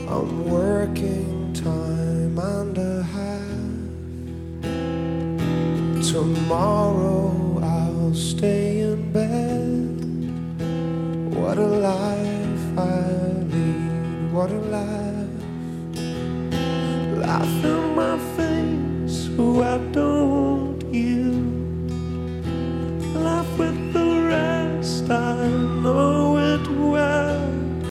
I'm working time and a half. Tomorrow I'll stay in bed. What a life I lead, what a life. Life in my face.